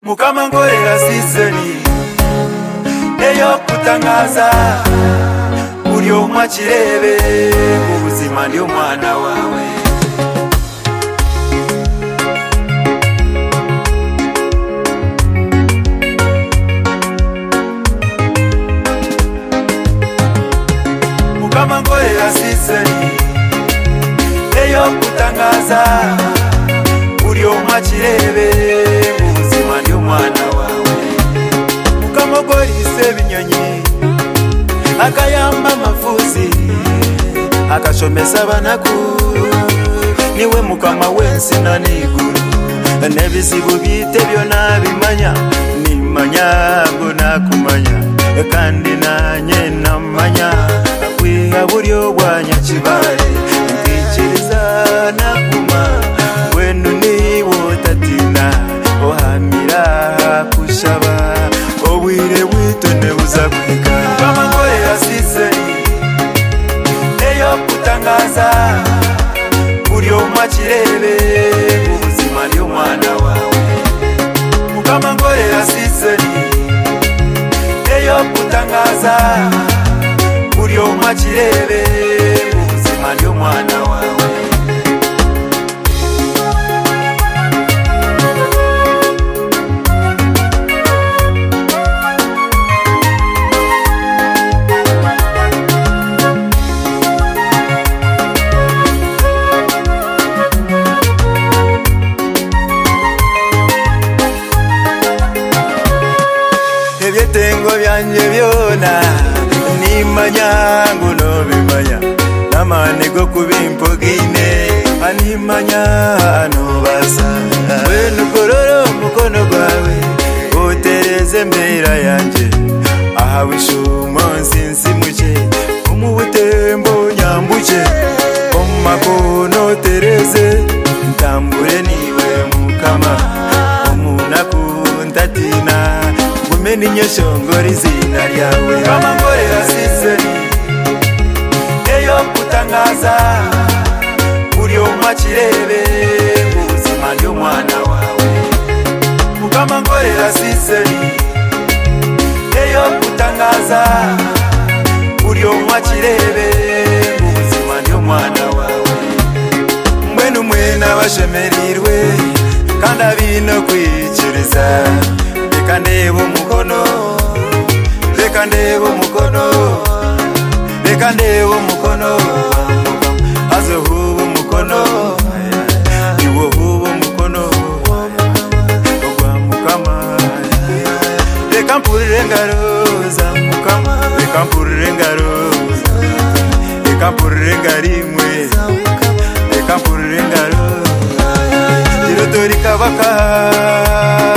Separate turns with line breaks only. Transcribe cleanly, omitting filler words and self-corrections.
Mukama ngorera seasoni eyo kutangaza uri omwa kirebe ubuzima ndi omwana wawe. Mukama ngorera seasoni eyo kutangaza uri omwa kirebe ubuzima ndi omwana wawe. Mukama gorise binyonyi akayamba amafuzi akashomesa abanaku niwe Mukama w'ensina n'iguru n'ebizibu bite byona bimanya nimanya ngo nakumanya kandi nanye namanya akwiha buryo bwa nyakibare ntekereza nakuma wenu niwo tatina ohamira kushaba obwire bwitone buzakwika. Mukama ngorera seasoni eyo kutangaza uri omwa kirebe ubuzima ndi omwana wawe. Mukama ngorera seasoni eyo kutangaza uri omwa kirebe ubuzima ndi omwana wawe. Ebyetengo byanje byona nimanya ngo nobimanya namane go kubimpogine animanya anobasa wenu kororo mukono gwawe utereze mbera yanje aha wishumo nsinsi muke umubutembo nyambuke omakono tereze ntambure niwe Mukama omunaku ntatina meni nyoshongori zina lyawe. Mukama ngorera seasoni eyo kutangaza uri omwa kirebe ubuzima ndi omwana wawe. Mukama ngorera seasoni eyo kutangaza uri omwa kirebe ubuzima ndi omwana wawe. Mwenu mwena bashemerirwe kandi abino kwikiriza leka ndebe umukono leka ndebe umukono leka ndebe umukono aze huba umukono iwo huba umukono ogwa Mukama. Leka mpurire engaro za Mukama leka mpurire engaro leka mpurire ngarimwe leka mpurire engaro kirotori kabaka